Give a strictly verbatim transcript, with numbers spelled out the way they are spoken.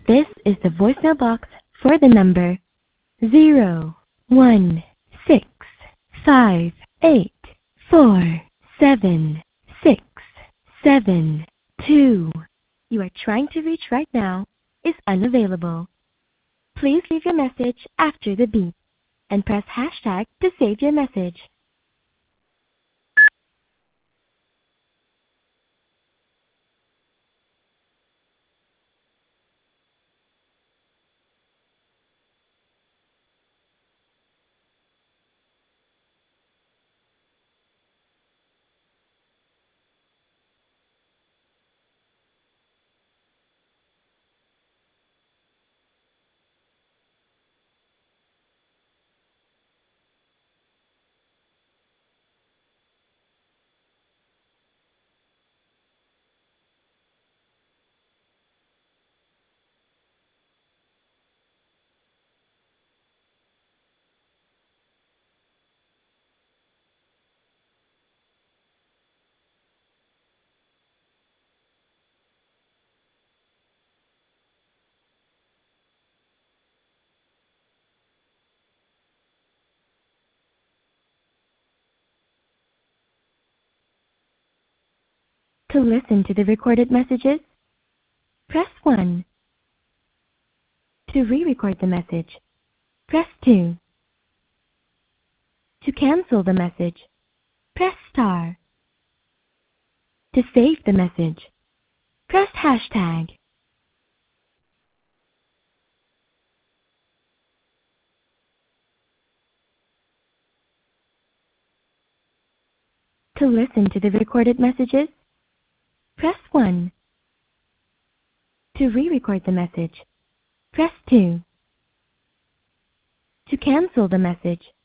This is the voicemail box for the number zero one six five eight four seven six seven two you are trying to reach right now is unavailable. Please leave your message after the beep and press hashtag to save your message. To listen to the recorded messages, press one. To re-record the message, press two. To cancel the message, press star. To save the message, press hashtag. To listen to the recorded messages, press one. To re-record the message, press two. To cancel the message,